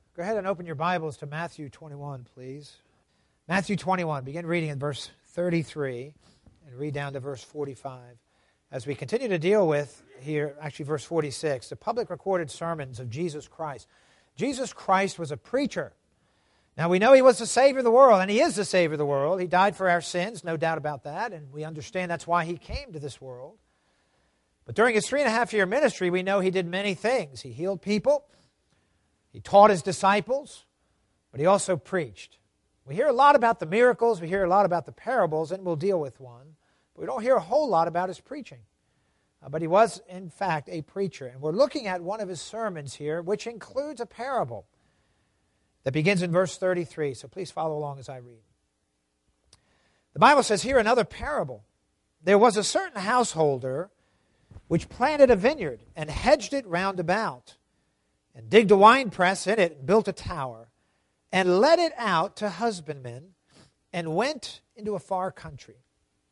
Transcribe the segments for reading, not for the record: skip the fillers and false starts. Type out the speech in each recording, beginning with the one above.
Go ahead and open your Bibles to Matthew 21, please. Matthew 21, begin reading at verse 33 and read down to verse 45. As we continue to deal with here, actually verse 46, the public recorded sermons of Jesus Christ. Jesus Christ was a preacher. Now we know He was the Savior of the world, and He is the Savior of the world. He died for our sins, no doubt about that, and we understand that's why He came to this world. But during His 3.5-year ministry, we know He did many things. He healed people. He taught His disciples, but He also preached. We hear a lot about the miracles, we hear a lot about the parables, and we'll deal with one. But we don't hear a whole lot about His preaching. But He was, in fact, a preacher. And we're looking at one of His sermons here, which includes a parable that begins in verse 33. So please follow along as I read. The Bible says here another parable. There was a certain householder which planted a vineyard and hedged it round about, and digged a winepress in it, and built a tower, and let it out to husbandmen, and went into a far country.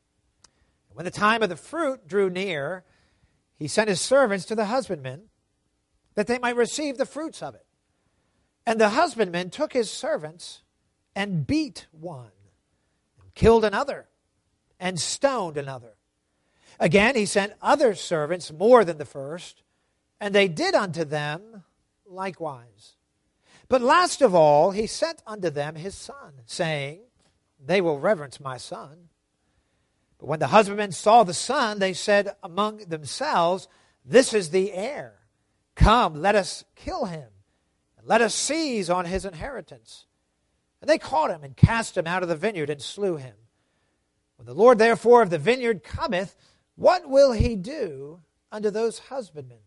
When the time of the fruit drew near, he sent his servants to the husbandmen, that they might receive the fruits of it. And the husbandman took his servants, and beat one, and killed another, and stoned another. Again he sent other servants more than the first, and they did unto them likewise. But last of all, he sent unto them his son, saying, They will reverence my son. But when the husbandmen saw the son, they said among themselves, This is the heir. Come, let us kill him, and let us seize on his inheritance. And they caught him, and cast him out of the vineyard, and slew him. When the Lord therefore of the vineyard cometh, what will he do unto those husbandmen?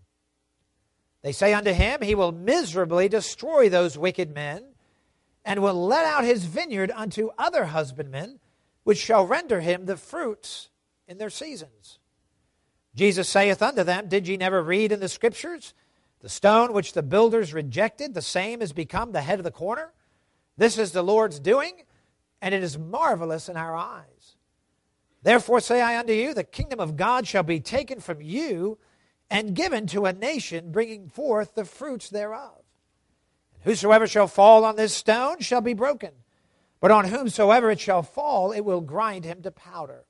They say unto him, He will miserably destroy those wicked men, and will let out his vineyard unto other husbandmen, which shall render him the fruits in their seasons. Jesus saith unto them, Did ye never read in the Scriptures, The stone which the builders rejected, the same is become the head of the corner? This is the Lord's doing, and it is marvelous in our eyes. Therefore say I unto you, the kingdom of God shall be taken from you, and given to a nation, bringing forth the fruits thereof. And whosoever shall fall on this stone shall be broken, but on whomsoever it shall fall, it will grind him to powder.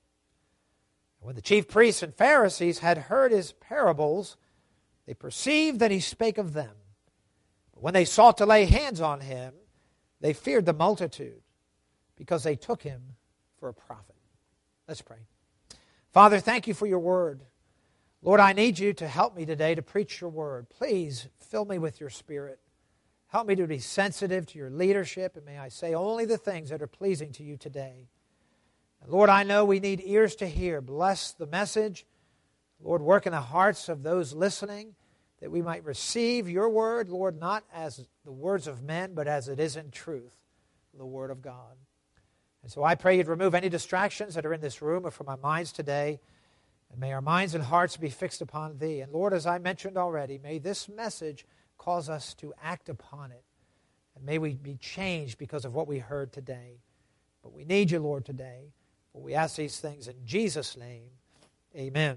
And when the chief priests and Pharisees had heard his parables, they perceived that he spake of them. But when they sought to lay hands on him, they feared the multitude, because they took him for a prophet. Let's pray. Father, thank you for your word. Lord, I need you to help me today to preach your word. Please fill me with your Spirit. Help me to be sensitive to your leadership, and may I say only the things that are pleasing to you today. And Lord, I know we need ears to hear. Bless the message. Lord, work in the hearts of those listening, that we might receive your word, Lord, not as the words of men, but as it is in truth, the word of God. And so I pray you'd remove any distractions that are in this room or from our minds today. And may our minds and hearts be fixed upon Thee. And Lord, as I mentioned already, may this message cause us to act upon it. And may we be changed because of what we heard today. But we need you, Lord, today. For we ask these things in Jesus' name. Amen.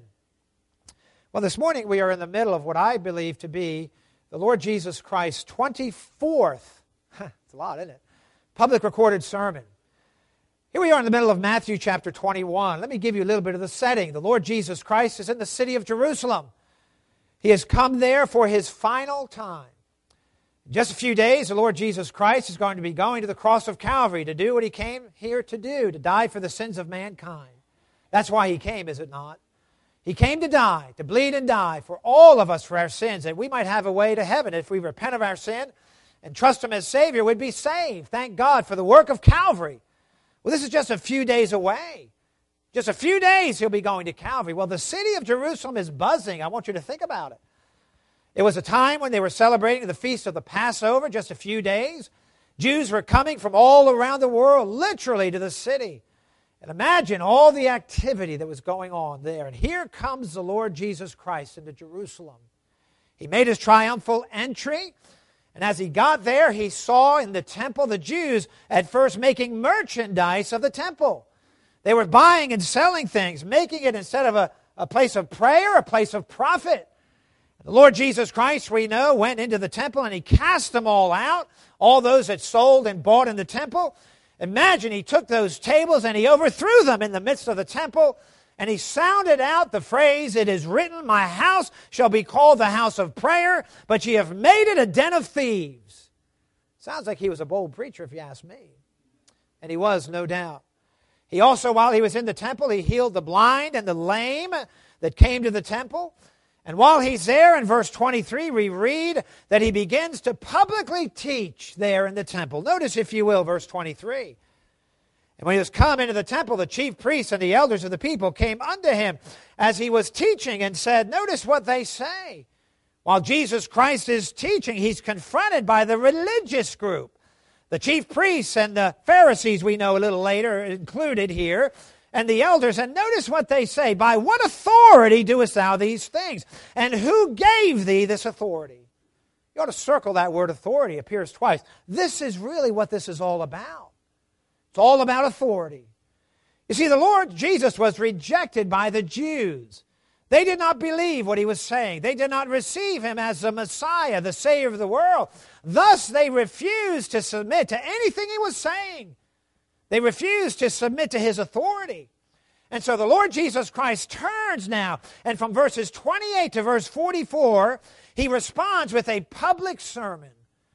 Well, this morning we are in the middle of what I believe to be the Lord Jesus Christ's 24th, it's a lot, isn't it? Public recorded sermon. Here we are in the middle of Matthew chapter 21. Let me give you a little bit of the setting. The Lord Jesus Christ is in the city of Jerusalem. He has come there for His final time. In just a few days, the Lord Jesus Christ is going to be going to the cross of Calvary to do what He came here to do, to die for the sins of mankind. That's why He came, is it not? He came to die, to bleed and die for all of us for our sins, that we might have a way to heaven. If we repent of our sin and trust Him as Savior, we'd be saved. Thank God for the work of Calvary. Well, this is just a few days away. Just a few days He'll be going to Calvary. Well, the city of Jerusalem is buzzing. I want you to think about it. It was a time when they were celebrating the feast of the Passover, just a few days. Jews were coming from all around the world, literally, to the city. And imagine all the activity that was going on there. And here comes the Lord Jesus Christ into Jerusalem. He made His triumphal entry. And as He got there, He saw in the temple the Jews at first making merchandise of the temple. They were buying and selling things, making it instead of a place of prayer, a place of profit. The Lord Jesus Christ, we know, went into the temple and he cast them all out, all those that sold and bought in the temple. Imagine he took those tables and he overthrew them in the midst of the temple, and he sounded out the phrase, "It is written, my house shall be called the house of prayer, but ye have made it a den of thieves." Sounds like he was a bold preacher, if you ask me. And he was, no doubt. He also, while he was in the temple, he healed the blind and the lame that came to the temple. And while he's there, in verse 23, we read that he begins to publicly teach there in the temple. Notice, if you will, verse 23. "And when he was come into the temple, the chief priests and the elders of the people came unto him as he was teaching and said," notice what they say. While Jesus Christ is teaching, he's confronted by the religious group. The chief priests and the Pharisees, we know a little later, included here, and the elders. And notice what they say. "By what authority doest thou these things? And who gave thee this authority?" You ought to circle that word authority. It appears twice. This is really what this is all about. It's all about authority. You see, the Lord Jesus was rejected by the Jews. They did not believe what he was saying. They did not receive him as the Messiah, the Savior of the world. Thus, they refused to submit to anything he was saying. They refused to submit to his authority. And so the Lord Jesus Christ turns now, and from verses 28 to verse 44, he responds with a public sermon.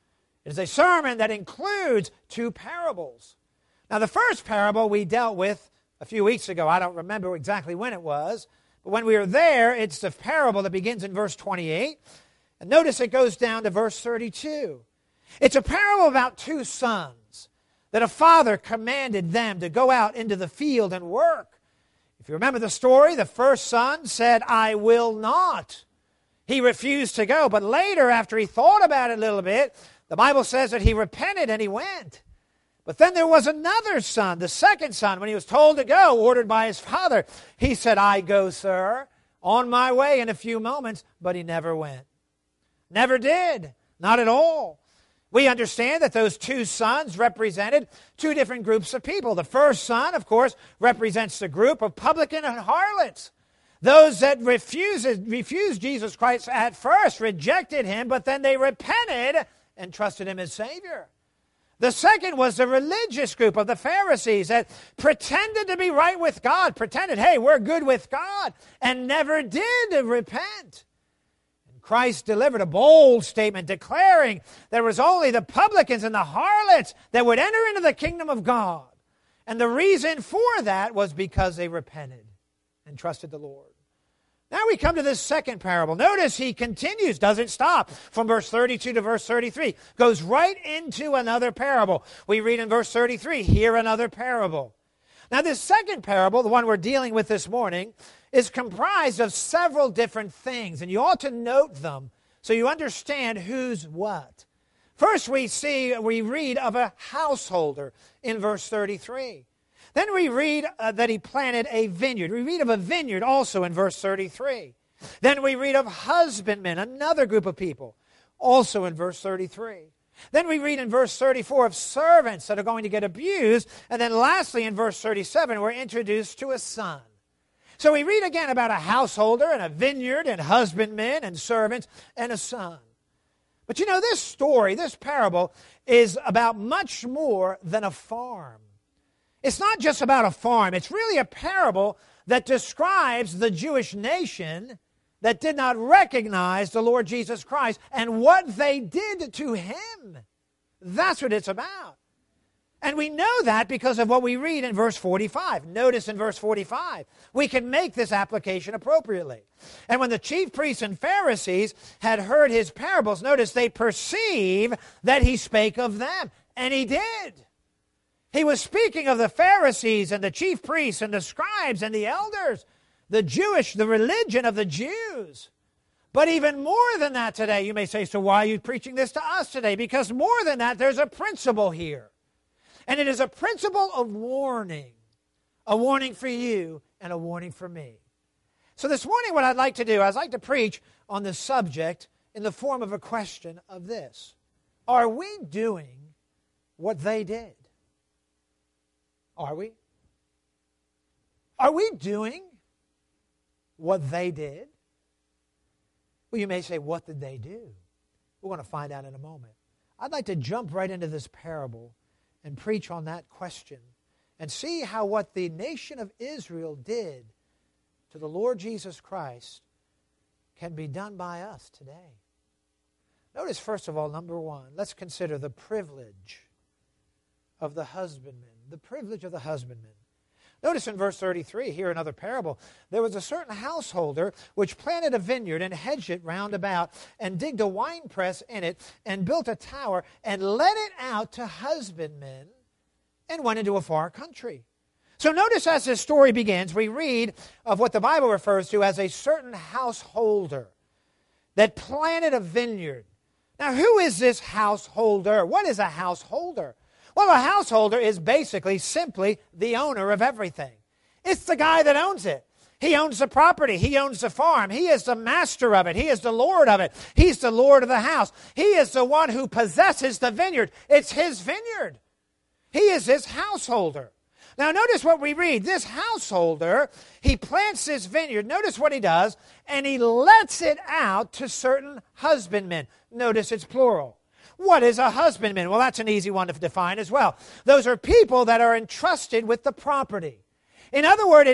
It is a sermon that includes two parables. Now, the first parable we dealt with a few weeks ago. I don't remember exactly when it was, but when we were there, it's the parable that begins in verse 28. And notice it goes down to verse 32. It's a parable about two sons that a father commanded them to go out into the field and work. If you remember the story, the first son said, "I will not." He refused to go, but later, after he thought about it a little bit, the Bible says that he repented and he went. But then there was another son, the second son, when he was told to go, ordered by his father. He said, "I go, sir, on my way in a few moments," but he never went. Never did. Not at all. We understand that those two sons represented two different groups of people. The first son, of course, represents the group of publican and harlots. Those that refused Jesus Christ at first, rejected him, but then they repented and trusted him as Savior. The second was the religious group of the Pharisees that pretended to be right with God, pretended, hey, we're good with God, and never did repent. And Christ delivered a bold statement declaring there was only the publicans and the harlots that would enter into the kingdom of God. And the reason for that was because they repented and trusted the Lord. Now we come to this second parable. Notice he continues, doesn't stop from verse 32 to verse 33. Goes right into another parable. We read in verse 33, "Hear another parable." Now this second parable, the one we're dealing with this morning, is comprised of several different things, and you ought to note them so you understand who's what. First we read of a householder in verse 33. Then we read that he planted a vineyard. We read of a vineyard also in verse 33. Then we read of husbandmen, another group of people, also in verse 33. Then we read in verse 34 of servants that are going to get abused. And then lastly in verse 37 we're introduced to a son. So we read again about a householder and a vineyard and husbandmen and servants and a son. But you know, this story, this parable, is about much more than a farm. It's not just about a farm. It's really a parable that describes the Jewish nation that did not recognize the Lord Jesus Christ and what they did to him. That's what it's about. And we know that because of what we read in verse 45. Notice in verse 45, we can make this application appropriately. "And when the chief priests and Pharisees had heard his parables," notice they perceive that he spake of them. And he did. He was speaking of the Pharisees and the chief priests and the scribes and the elders, the religion of the Jews. But even more than that today, you may say, so why are you preaching this to us today? Because more than that, there's a principle here. And it is a principle of warning. A warning for you and a warning for me. So this morning what I'd like to do, I'd like to preach on the subject in the form of a question of this. Are we doing what they did? Are we? Are we doing what they did? Well, you may say, what did they do? We're going to find out in a moment. I'd like to jump right into this parable and preach on that question and see how what the nation of Israel did to the Lord Jesus Christ can be done by us today. Notice, first of all, number one, let's consider the privilege of the husbandman. The privilege of the husbandman. Notice in verse 33, here another parable, there was a certain householder which planted a vineyard and hedged it round about and digged a winepress in it and built a tower and let it out to husbandmen and went into a far country. So notice as this story begins, we read of what the Bible refers to as a certain householder that planted a vineyard. Now, who is this householder? What is a householder? Well, a householder is basically simply the owner of everything. It's the guy that owns it. He owns the property. He owns the farm. He is the master of it. He is the Lord of it. He's the Lord of the house. He is the one who possesses the vineyard. It's his vineyard. He is his householder. Now, notice what we read. This householder, he plants this vineyard. Notice what he does, and he lets it out to certain husbandmen. Notice it's plural. What is a husbandman? Well, that's an easy one to define as well. Those are people that are entrusted with the property. In other words,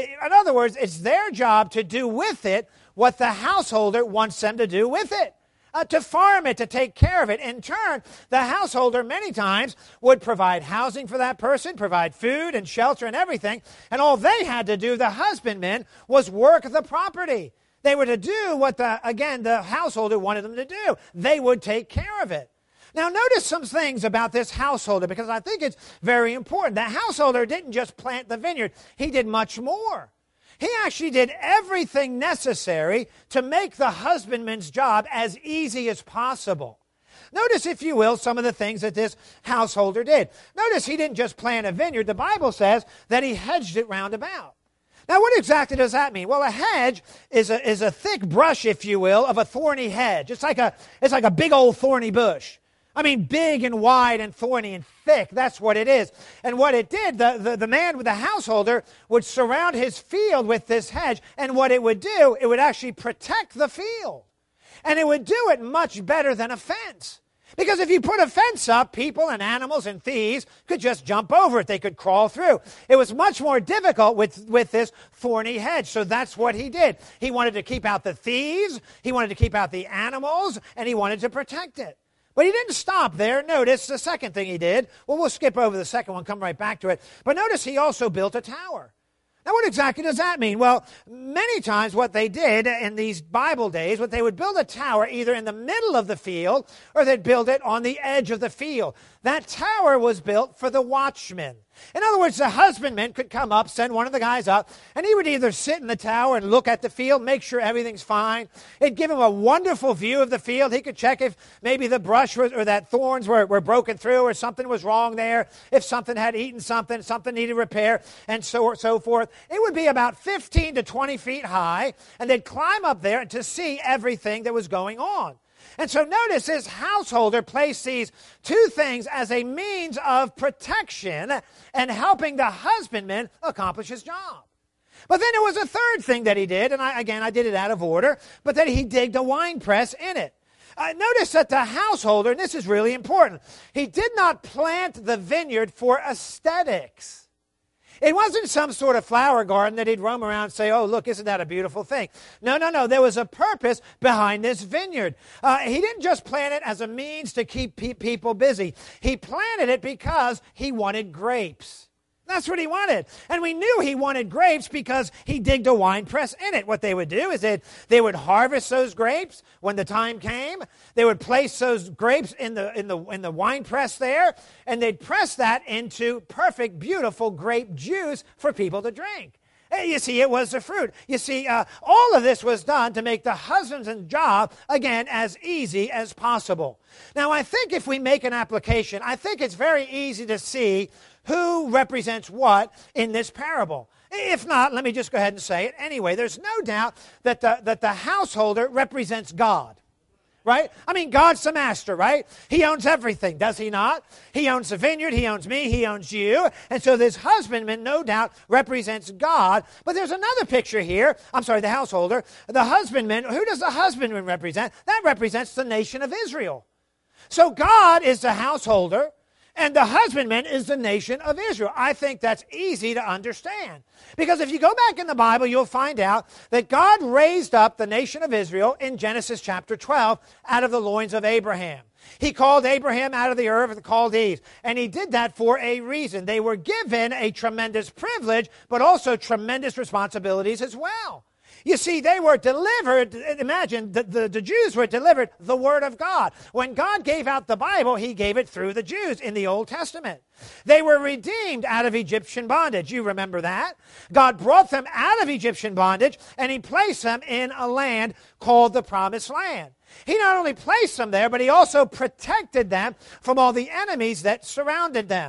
it's their job to do with it what the householder wants them to do with it. To farm it, to take care of it. In turn, the householder many times would provide housing for that person, provide food and shelter and everything, and all they had to do, the husbandmen, was work the property. They were to do what the householder wanted them to do. They would take care of it. Now, notice some things about this householder, because I think it's very important. The householder didn't just plant the vineyard. He did much more. He actually did everything necessary to make the husbandman's job as easy as possible. Notice, if you will, some of the things that this householder did. Notice he didn't just plant a vineyard. The Bible says that he hedged it round about. Now, what exactly does that mean? Well, a hedge is a thick brush, if you will, of a thorny hedge. It's like a big old thorny bush. I mean, big and wide and thorny and thick. That's what it is. And what it did, the man with the householder would surround his field with this hedge. And what it would do, it would actually protect the field. And it would do it much better than a fence. Because if you put a fence up, people and animals and thieves could just jump over it. They could crawl through. It was much more difficult with this thorny hedge. So that's what he did. He wanted to keep out the thieves. He wanted to keep out the animals. And he wanted to protect it. But he didn't stop there. Notice the second thing he did. Well, we'll skip over the second one, come right back to it. But notice he also built a tower. Now, what exactly does that mean? Well, many times what they did in these Bible days, they would build a tower either in the middle of the field or they'd build it on the edge of the field. That tower was built for the watchmen. In other words, the husbandman could come up, send one of the guys up, and he would either sit in the tower and look at the field, make sure everything's fine. It'd give him a wonderful view of the field. He could check if maybe the brush or that thorns were broken through or something was wrong there, if something had eaten something needed repair, and so forth. It would be about 15 to 20 feet high, and they'd climb up there to see everything that was going on. And so notice this householder placed these two things as a means of protection and helping the husbandman accomplish his job. But then there was a third thing that he did, and I did it out of order, but that he digged a wine press in it. Notice that the householder, and this is really important, he did not plant the vineyard for aesthetics. It wasn't some sort of flower garden that he'd roam around and say, oh, look, isn't that a beautiful thing? No. There was a purpose behind this vineyard. He didn't just plant it as a means to keep people busy. He planted it because he wanted grapes. That's what he wanted. And we knew he wanted grapes because he digged a wine press in it. What they would do is they would harvest those grapes when the time came. They would place those grapes in the wine press there, and they'd press that into perfect, beautiful grape juice for people to drink. You see, it was the fruit. You see, all of this was done to make the husband's job, again, as easy as possible. Now, I think if we make an application, I think it's very easy to see who represents what in this parable. If not, let me just go ahead and say it anyway. There's no doubt that the householder represents God. right? I mean, God's the master, right? He owns everything, does he not? He owns the vineyard, he owns me, he owns you. And so this husbandman, no doubt, represents God. But there's another picture here. I'm sorry, the householder. The husbandman, who does the husbandman represent? That represents the nation of Israel. So God is the householder, and the husbandman is the nation of Israel. I think that's easy to understand. Because if you go back in the Bible, you'll find out that God raised up the nation of Israel in Genesis chapter 12 out of the loins of Abraham. He called Abraham out of the Ur of the Chaldees, and he did that for a reason. They were given a tremendous privilege, but also tremendous responsibilities as well. You see, they were delivered, imagine, the Jews were delivered the Word of God. When God gave out the Bible, He gave it through the Jews in the Old Testament. They were redeemed out of Egyptian bondage. You remember that? God brought them out of Egyptian bondage, and He placed them in a land called the Promised Land. He not only placed them there, but He also protected them from all the enemies that surrounded them.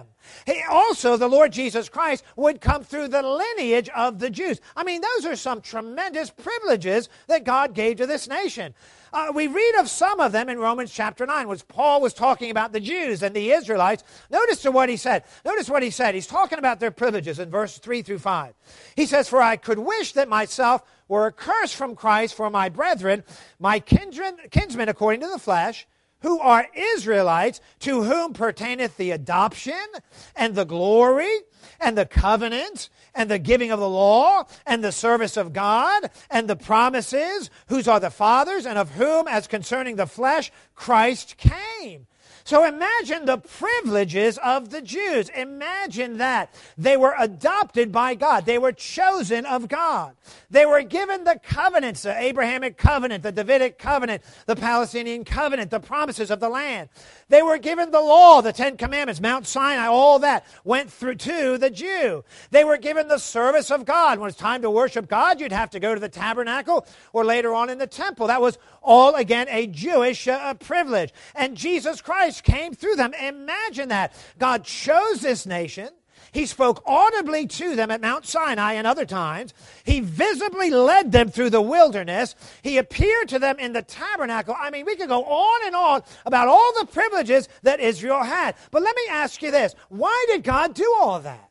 The Lord Jesus Christ would come through the lineage of the Jews. I mean, those are some tremendous privileges that God gave to this nation. We read of some of them in Romans chapter 9, which Paul was talking about the Jews and the Israelites. Notice what he said. He's talking about their privileges in verse 3 through 5. He says, "For I could wish that myself were accursed from Christ for my brethren, my kinsmen according to the flesh, who are Israelites, to whom pertaineth the adoption and the glory and the covenants and the giving of the law and the service of God and the promises, whose are the fathers, and of whom, as concerning the flesh, Christ came." So imagine the privileges of the Jews. Imagine that. They were adopted by God. They were chosen of God. They were given the covenants, the Abrahamic covenant, the Davidic covenant, the Palestinian covenant, the promises of the land. They were given the law, the Ten Commandments, Mount Sinai, all that went through to the Jew. They were given the service of God. When it's time to worship God, you'd have to go to the tabernacle or later on in the temple. That was all, again, a Jewish privilege. And Jesus Christ came through them. Imagine that. God chose this nation. He spoke audibly to them at Mount Sinai and other times. He visibly led them through the wilderness. He appeared to them in the tabernacle. I mean, we could go on and on about all the privileges that Israel had. But let me ask you this. Why did God do all of that?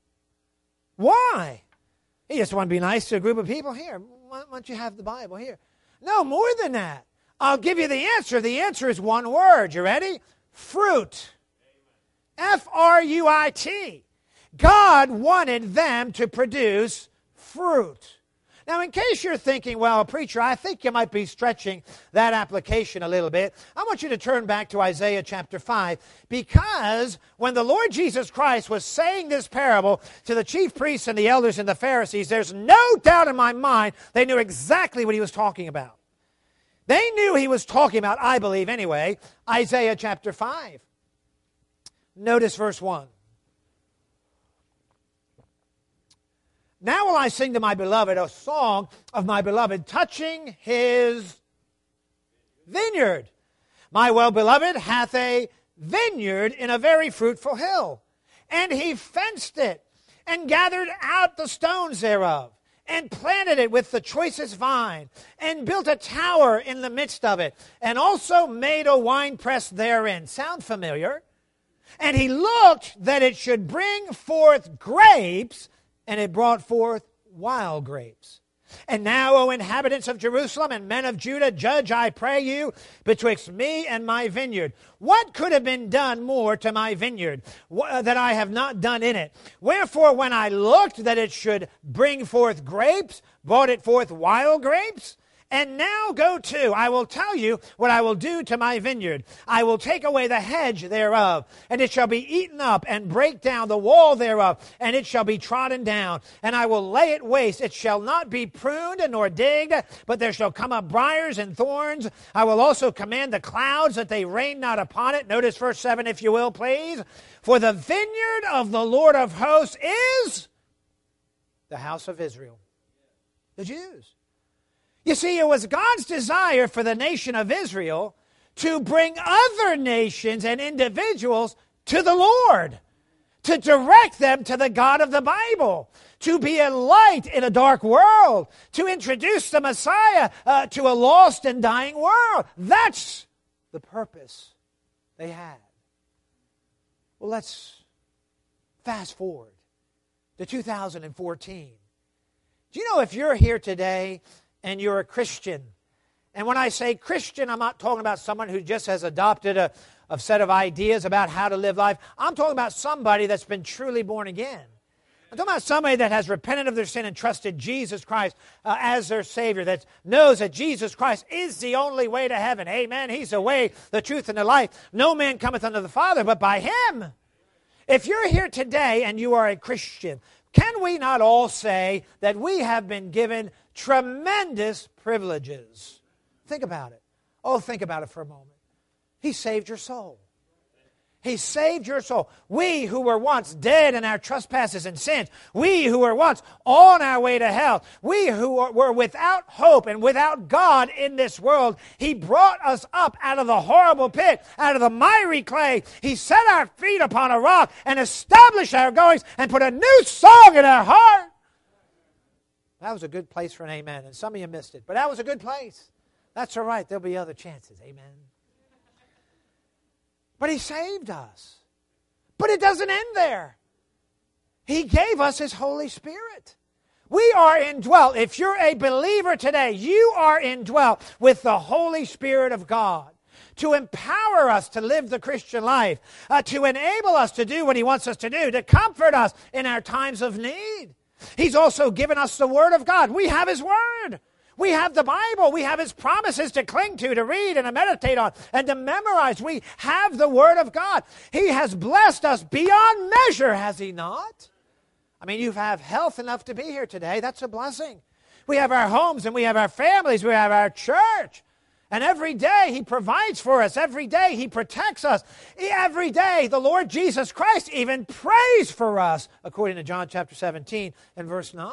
Why? He just wanted to be nice to a group of people. Here, why don't you have the Bible here? No, more than that. I'll give you the answer. The answer is one word. You ready? Fruit. F-R-U-I-T. God wanted them to produce fruit. Now, in case you're thinking, well, preacher, I think you might be stretching that application a little bit, I want you to turn back to Isaiah chapter 5, because when the Lord Jesus Christ was saying this parable to the chief priests and the elders and the Pharisees, there's no doubt in my mind they knew exactly what He was talking about. They knew He was talking about, I believe anyway, Isaiah chapter 5. Notice verse 1. "Now will I sing to my beloved a song of my beloved touching his vineyard. My well-beloved hath a vineyard in a very fruitful hill, and he fenced it, and gathered out the stones thereof, and planted it with the choicest vine, and built a tower in the midst of it, and also made a winepress therein." Sound familiar? "And he looked that it should bring forth grapes, and it brought forth wild grapes. And now, O inhabitants of Jerusalem and men of Judah, judge, I pray you, betwixt me and my vineyard. What could have been done more to my vineyard that I have not done in it? Wherefore, when I looked that it should bring forth grapes, brought it forth wild grapes? And now go to, I will tell you what I will do to my vineyard. I will take away the hedge thereof, and it shall be eaten up, and break down the wall thereof, and it shall be trodden down. And I will lay it waste. It shall not be pruned nor digged, but there shall come up briars and thorns. I will also command the clouds that they rain not upon it." Notice verse 7, if you will, please. "For the vineyard of the Lord of hosts is the house of Israel." The Jews. You see, it was God's desire for the nation of Israel to bring other nations and individuals to the Lord, to direct them to the God of the Bible, to be a light in a dark world, to introduce the Messiah to a lost and dying world. That's the purpose they had. Well, let's fast forward to 2014. Do you know if you're here today and you're a Christian, and when I say Christian, I'm not talking about someone who just has adopted a set of ideas about how to live life. I'm talking about somebody that's been truly born again. I'm talking about somebody that has repented of their sin and trusted Jesus Christ as their Savior, that knows that Jesus Christ is the only way to heaven. Amen. He's the way, the truth, and the life. No man cometh unto the Father but by Him. If you're here today and you are a Christian, can we not all say that we have been given tremendous privileges? Think about it. Oh, think about it for a moment. He saved your soul. He saved your soul. We who were once dead in our trespasses and sins, we who were once on our way to hell, we who were without hope and without God in this world, He brought us up out of the horrible pit, out of the miry clay. He set our feet upon a rock and established our goings and put a new song in our heart. That was a good place for an amen, and some of you missed it, but that was a good place. That's all right. There'll be other chances. Amen. But He saved us. But it doesn't end there. He gave us His Holy Spirit. We are indwelt. If you're a believer today, you are indwelt with the Holy Spirit of God to empower us to live the Christian life, to enable us to do what He wants us to do, to comfort us in our times of need. He's also given us the Word of God. We have His Word. We have the Bible. We have His promises to cling to read, and to meditate on, and to memorize. We have the Word of God. He has blessed us beyond measure, has He not? I mean, you have health enough to be here today. That's a blessing. We have our homes, and we have our families. We have our church. And every day He provides for us. Every day He protects us. Every day the Lord Jesus Christ even prays for us, according to John chapter 17 and verse 9.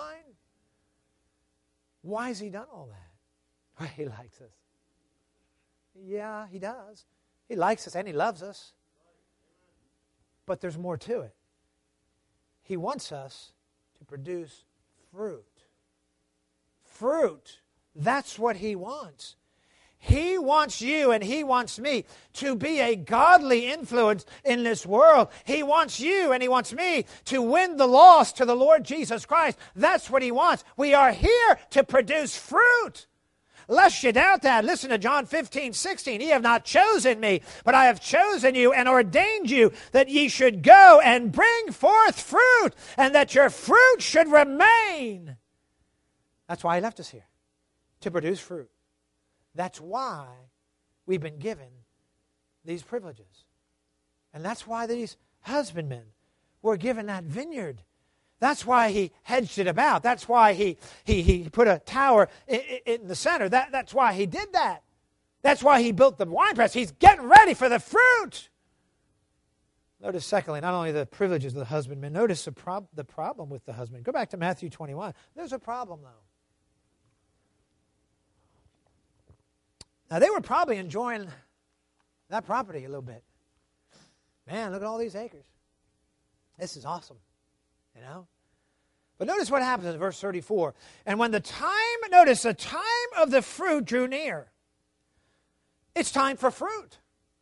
Why has He done all that? Well, He likes us. Yeah, He does. He likes us and He loves us. But there's more to it. He wants us to produce fruit. Fruit. That's what He wants. He wants you and He wants me to be a godly influence in this world. He wants you and He wants me to win the lost to the Lord Jesus Christ. That's what He wants. We are here to produce fruit. Lest you doubt that, listen to John 15:16. Ye have not chosen me, but I have chosen you and ordained you that ye should go and bring forth fruit, and that your fruit should remain. That's why He left us here, to produce fruit. That's why we've been given these privileges. And that's why these husbandmen were given that vineyard. That's why He hedged it about. That's why he put a tower in the center. That's why He did that. That's why He built the winepress. He's getting ready for the fruit. Notice, secondly, not only the privileges of the husbandman, notice the problem with the husband. Go back to Matthew 21. There's a problem, though. Now, they were probably enjoying that property a little bit. Man, look at all these acres. This is awesome, you know. But notice what happens in verse 34. And when the time of the fruit drew near. It's time for fruit.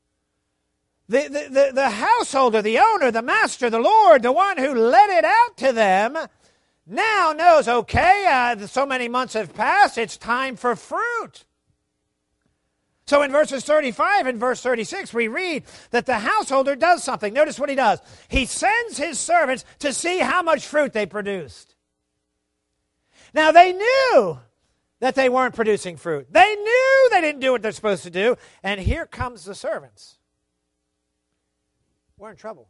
The householder, the owner, the master, the Lord, the one who let it out to them, now knows, okay, so many months have passed, it's time for fruit. So in verses 35 and verse 36, we read that the householder does something. Notice what he does. He sends his servants to see how much fruit they produced. Now, they knew that they weren't producing fruit. They knew they didn't do what they're supposed to do. And here comes the servants. We're in trouble.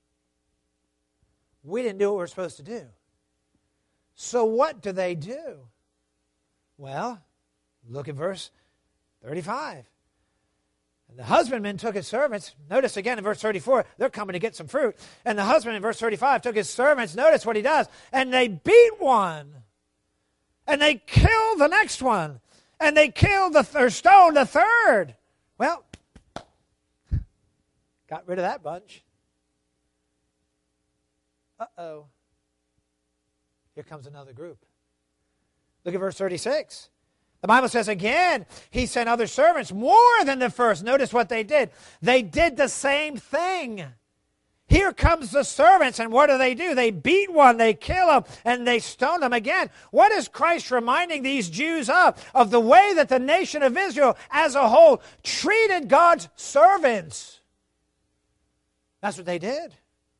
We didn't do what we're supposed to do. So what do? Well, look at verse 35. And the husbandman took his servants. Notice again in verse 34, they're coming to get some fruit. And the husband in verse 35 took his servants. Notice what he does. And they beat one. And they killed the next one. And they killed or stoned the third. Well, got rid of that bunch. uh-oh, here comes another group. Look at verse 36. The Bible says again, he sent other servants more than the first. Notice what they did. They did the same thing. Here comes the servants, and what do? They beat one, they kill him, and they stone him again. What is Christ reminding these Jews of? Of the way that the nation of Israel as a whole treated God's servants. That's what they did.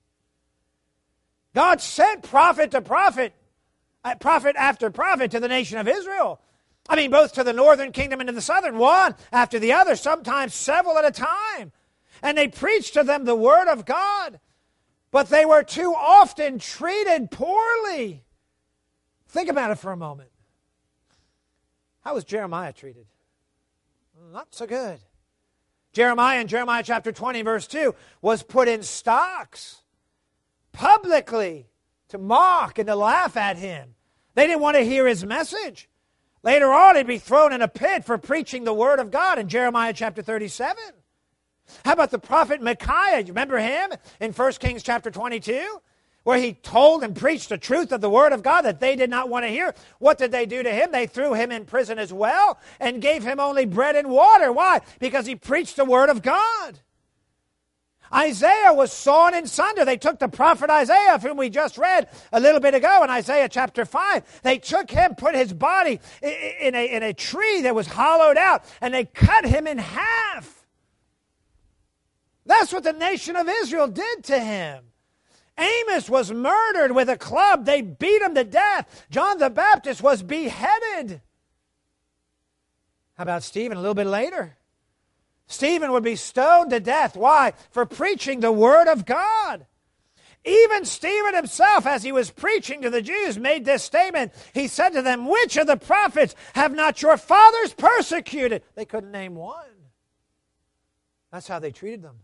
God sent prophet to prophet, prophet after prophet to the nation of Israel. I mean, both to the northern kingdom and to the southern, one after the other, sometimes several at a time. And they preached to them the word of God. But they were too often treated poorly. Think about it for a moment. How was Jeremiah treated? Not so good. Jeremiah in Jeremiah chapter 20, verse 2, was put in stocks publicly to mock and to laugh at him. They didn't want to hear his message. Later on, he'd be thrown in a pit for preaching the word of God in Jeremiah chapter 37. How about the prophet Micaiah? You remember him in 1 Kings chapter 22? Where he told and preached the truth of the word of God that they did not want to hear. What did they do to him? They threw him in prison as well and gave him only bread and water. Why? Because he preached the word of God. Isaiah was sawn in sunder. They took the prophet Isaiah, whom we just read a little bit ago in Isaiah chapter 5. They took him, put his body in a tree that was hollowed out, and they cut him in half. That's what the nation of Israel did to him. Amos was murdered with a club. They beat him to death. John the Baptist was beheaded. How about Stephen a little bit later? Stephen would be stoned to death. Why? For preaching the word of God. Even Stephen himself, as he was preaching to the Jews, made this statement. He said to them, "Which of the prophets have not your fathers persecuted?" They couldn't name one. That's how they treated them.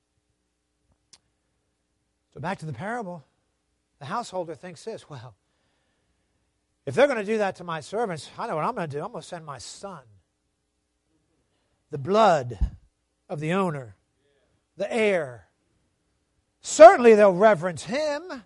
So back to the parable. The householder thinks this, well, if they're going to do that to my servants, I know what I'm going to do. I'm going to send my son. The blood of the owner, the heir. Certainly they'll reverence him. And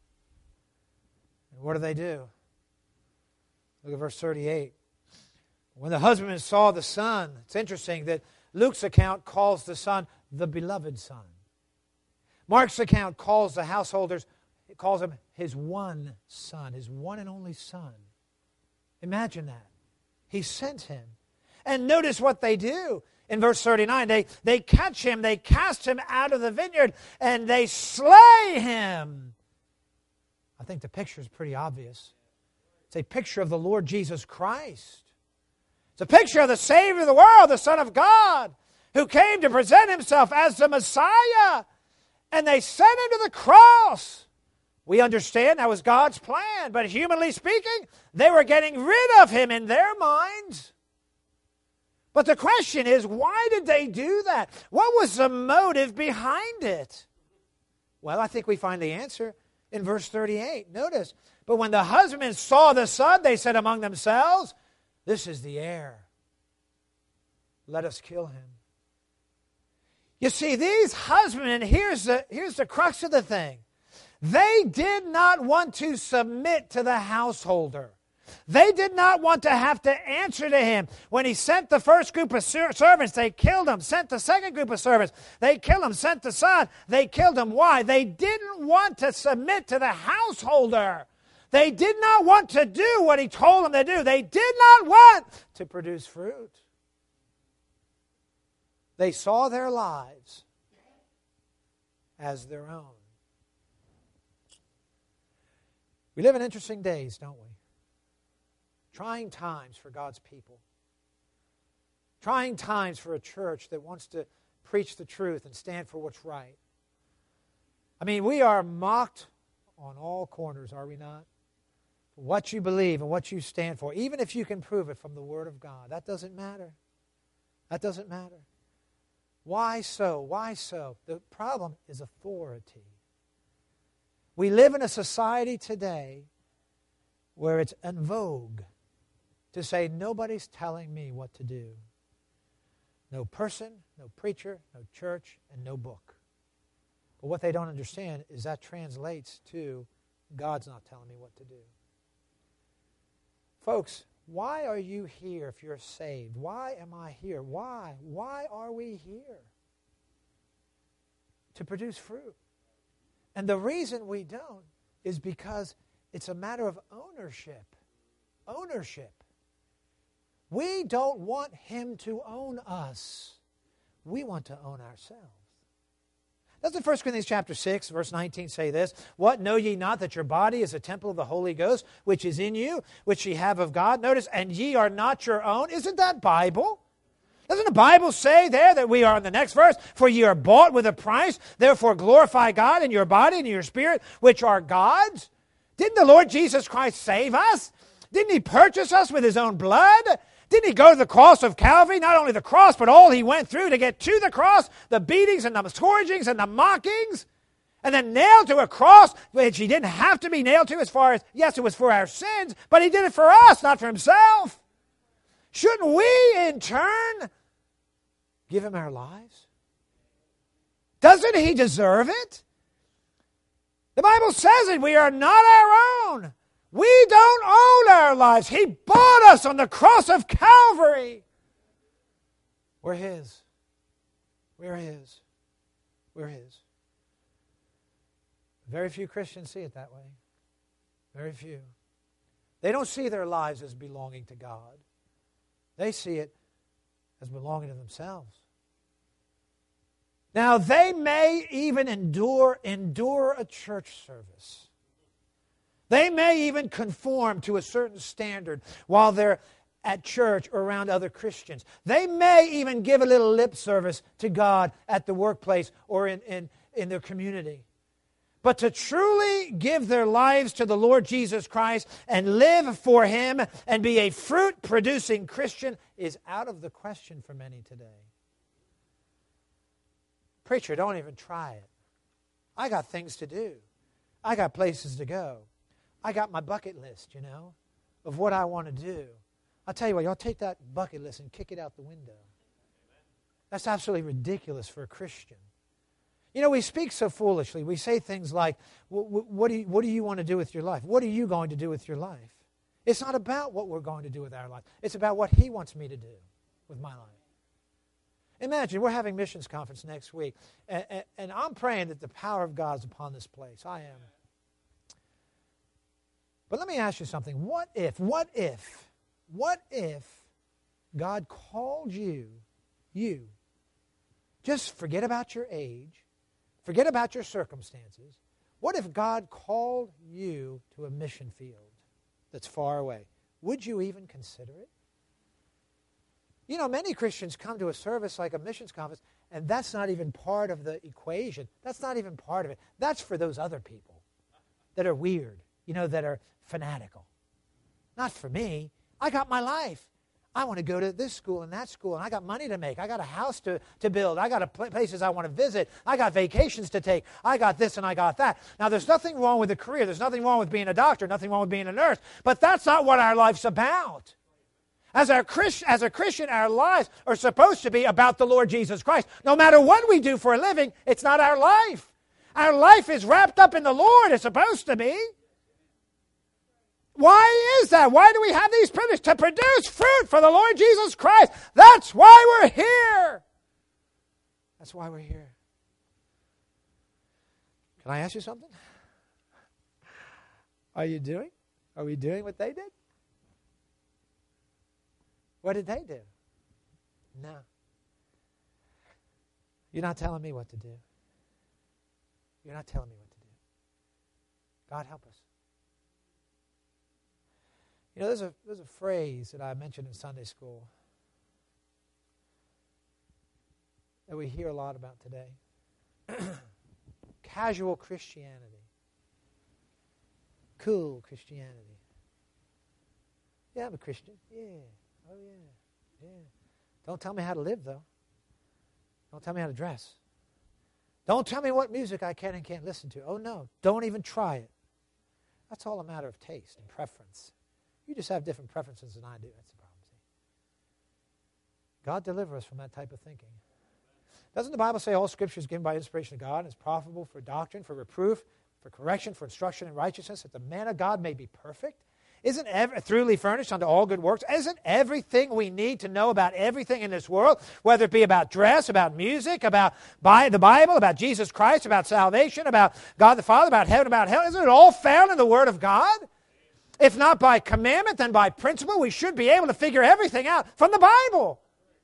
what do? Look at verse 38. When the husbandman saw the son, it's interesting that Luke's account calls the son the beloved son. Mark's account calls the householders, it calls him his one son, his one and only son. Imagine that. He sent him. And notice what they do. In verse 39, they catch him, they cast him out of the vineyard, and they slay him. I think the picture is pretty obvious. It's a picture of the Lord Jesus Christ. It's a picture of the Savior of the world, the Son of God, who came to present himself as the Messiah. And they sent him to the cross. We understand that was God's plan, but humanly speaking, they were getting rid of him in their minds. But the question is, why did they do that? What was the motive behind it? Well, I think we find the answer in verse 38. Notice, but when the husbands saw the son, they said among themselves, "This is the heir. Let us kill him." You see, these husbandmen, here's the crux of the thing. They did not want to submit to the householder. They did not want to have to answer to him. When he sent the first group of servants, they killed him. Sent the second group of servants, they killed him. Sent the son, they killed him. Why? They didn't want to submit to the householder. They did not want to do what he told them to do. They did not want to produce fruit. They saw their lives as their own. We live in interesting days, don't we? Trying times for God's people. Trying times for a church that wants to preach the truth and stand for what's right. I mean, we are mocked on all corners, are we not? For what you believe and what you stand for, even if you can prove it from the Word of God. That doesn't matter. That doesn't matter. Why so? Why so? The problem is authority. We live in a society today where it's en vogue to say, nobody's telling me what to do. No person, no preacher, no church, and no book. But what they don't understand is that translates to God's not telling me what to do. Folks, why are you here if you're saved? Why am I here? Why? Why are we here? To produce fruit. And the reason we don't is because it's a matter of ownership. Ownership. We don't want Him to own us. We want to own ourselves. Doesn't 1 Corinthians chapter 6, verse 19 say this? What, know ye not that your body is a temple of the Holy Ghost, which is in you, which ye have of God? Notice, and ye are not your own. Isn't that Bible? Doesn't the Bible say there that we are in the next verse? For ye are bought with a price, therefore glorify God in your body and in your spirit, which are God's. Didn't the Lord Jesus Christ save us? Didn't He purchase us with His own blood? Didn't He go to the cross of Calvary? Not only the cross, but all He went through to get to the cross, the beatings and the scourgings and the mockings, and then nailed to a cross, which He didn't have to be nailed to as far as, yes, it was for our sins, but He did it for us, not for Himself. Shouldn't we, in turn, give Him our lives? Doesn't He deserve it? The Bible says it, we are not our own. We don't own our lives. He bought us on the cross of Calvary. We're His. We're His. We're His. Very few Christians see it that way. Very few. They don't see their lives as belonging to God. They see it as belonging to themselves. Now, they may even endure a church service. They may even conform to a certain standard while they're at church or around other Christians. They may even give a little lip service to God at the workplace or in their community. But to truly give their lives to the Lord Jesus Christ and live for Him and be a fruit-producing Christian is out of the question for many today. Preacher, don't even try it. I got things to do. I got places to go. I got my bucket list, of what I want to do. I'll tell you what, y'all take that bucket list and kick it out the window. That's absolutely ridiculous for a Christian. We speak so foolishly. We say things like, what do you want to do with your life? What are you going to do with your life? It's not about what we're going to do with our life. It's about what He wants me to do with my life. Imagine, we're having missions conference next week, and I'm praying that the power of God is upon this place. I am. But let me ask you something. What if God called you, just forget about your age, forget about your circumstances. What if God called you to a mission field that's far away? Would you even consider it? Many Christians come to a service like a missions conference, and that's not even part of the equation. That's not even part of it. That's for those other people that are weird, that are fanatical. Not for me. I got my life. I want to go to this school and that school, and I got money to make. I got a house to build. I got places I want to visit. I got vacations to take. I got this and I got that. Now, there's nothing wrong with a career. There's nothing wrong with being a doctor, nothing wrong with being a nurse. But that's not what our life's about. As a Christian, our lives are supposed to be about the Lord Jesus Christ. No matter what we do for a living, it's not our life. Our life is wrapped up in the Lord. It's supposed to be. Why is that? Why do we have these privileges? To produce fruit for the Lord Jesus Christ. That's why we're here. That's why we're here. Can I ask you something? Are we doing what they did? What did they do? No. You're not telling me what to do. You're not telling me what to do. God help us. There's a phrase that I mentioned in Sunday school that we hear a lot about today. Casual Christianity. Cool Christianity. Yeah, I'm a Christian. Yeah. Oh, yeah. Don't tell me how to live, though. Don't tell me how to dress. Don't tell me what music I can and can't listen to. Oh, no. Don't even try it. That's all a matter of taste and preference. You just have different preferences than I do. That's the problem. See? God deliver us from that type of thinking. Doesn't the Bible say all Scripture is given by inspiration of God and is profitable for doctrine, for reproof, for correction, for instruction in righteousness, that the man of God may be perfect? Isn't thoroughly furnished unto all good works? Isn't everything we need to know about everything in this world, whether it be about dress, about music, about the Bible, about Jesus Christ, about salvation, about God the Father, about heaven, about hell, isn't it all found in the Word of God? If not by commandment, then by principle, we should be able to figure everything out from the Bible.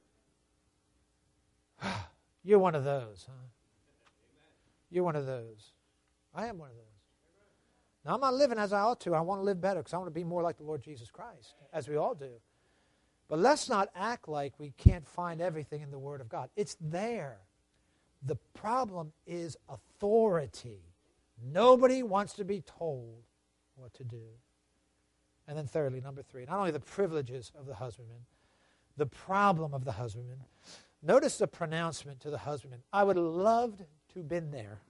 You're one of those, huh? You're one of those. I am one of those. Now, I'm not living as I ought to. I want to live better because I want to be more like the Lord Jesus Christ, as we all do. But let's not act like we can't find everything in the Word of God. It's there. The problem is authority. Nobody wants to be told what to do. And then thirdly, number 3, not only the privileges of the husbandman, the problem of the husbandman. Notice the pronouncement to the husbandman. I would have loved to have been there.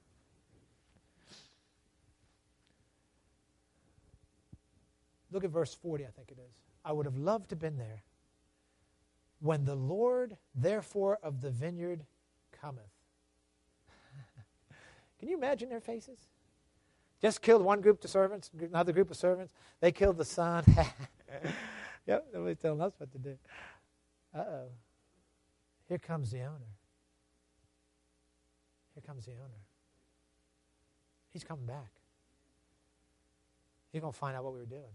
Look at verse 40, I think it is. I would have loved to have been there. When the Lord, therefore, of the vineyard cometh. Can you imagine their faces? Just killed one group of servants, another group of servants. They killed the son. Yep, nobody's telling us what to do. Uh-oh. Here comes the owner. Here comes the owner. He's coming back. He's going to find out what we were doing.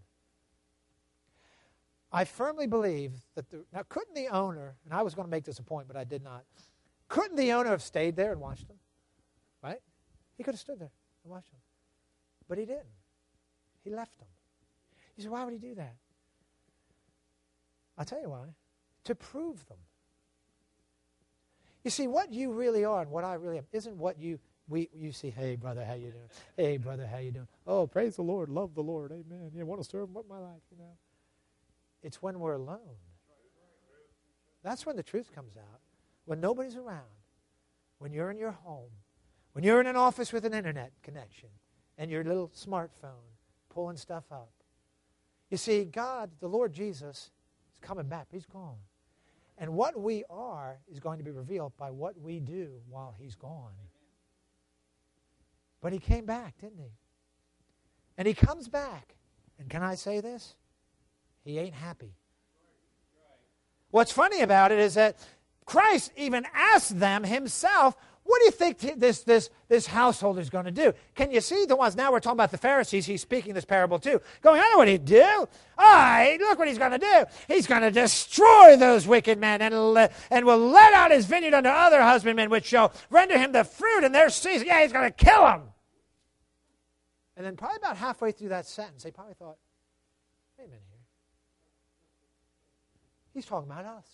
I firmly believe that now couldn't the owner, and I was going to make this a point, but I did not. Couldn't the owner have stayed there and watched them? Right? He could have stood there and watched them. But he didn't. He left them. You say, why would he do that? I'll tell you why. To prove them. You see, what you really are and what I really am isn't what you see, hey, brother, how you doing? Hey, brother, how you doing? Oh, praise the Lord, love the Lord, amen. You want to serve him with my life, you know. It's when we're alone. That's when the truth comes out. When nobody's around. When you're in your home. When you're in an office with an internet connection and your little smartphone pulling stuff up. You see, God, the Lord Jesus, is coming back. He's gone. And what we are is going to be revealed by what we do while He's gone. But He came back, didn't He? And He comes back. And can I say this? He ain't happy. What's funny about it is that Christ even asked them Himself, what do you think this household is going to do? Can you see the ones, now we're talking about the Pharisees He's speaking this parable to, going, I know what He'd do. Look what He's going to do. He's going to destroy those wicked men and will let out His vineyard unto other husbandmen, which shall render Him the fruit in their season. Yeah, He's going to kill them. And then probably about halfway through that sentence, they probably thought, wait a minute here. He's talking about us.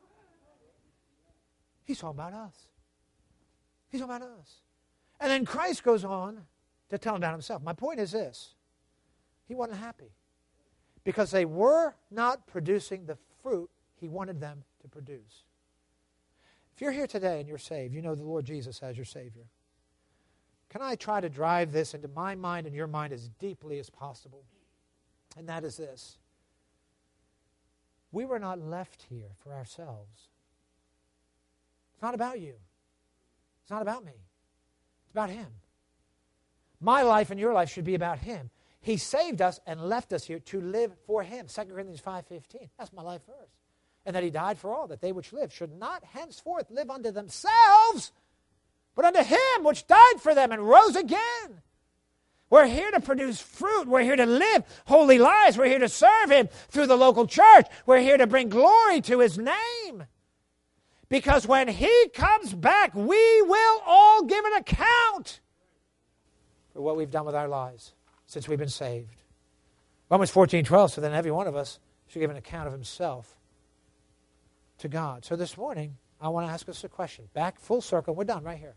He's talking about us. He's talking about us. And then Christ goes on to tell them about Himself. My point is this. He wasn't happy. Because they were not producing the fruit He wanted them to produce. If you're here today and you're saved, you know the Lord Jesus as your Savior. Can I try to drive this into my mind and your mind as deeply as possible? And that is this. We were not left here for ourselves. It's not about you. It's not about me. It's about Him. My life and your life should be about Him. He saved us and left us here to live for Him. 2 Corinthians 5:15. That's my life verse. And that He died for all, that they which live should not henceforth live unto themselves, but unto Him which died for them and rose again. We're here to produce fruit. We're here to live holy lives. We're here to serve Him through the local church. We're here to bring glory to His name. Because when He comes back, we will all give an account for what we've done with our lives since we've been saved. Romans 14:12, so then every one of us should give an account of himself to God. So this morning, I want to ask us a question. Back full circle. We're done right here.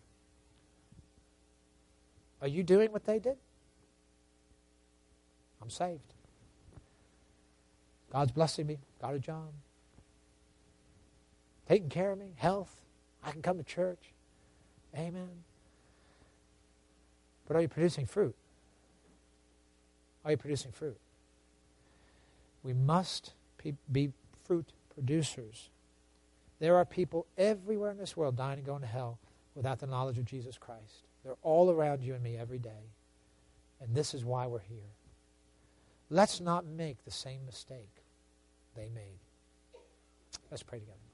Are you doing what they did? I'm saved. God's blessing me. Got a job. Taking care of me. Health. I can come to church. Amen. But are you producing fruit? Are you producing fruit? We must be fruit producers. There are people everywhere in this world dying and going to hell without the knowledge of Jesus Christ. They're all around you and me every day. And this is why we're here. Let's not make the same mistake they made. Let's pray together.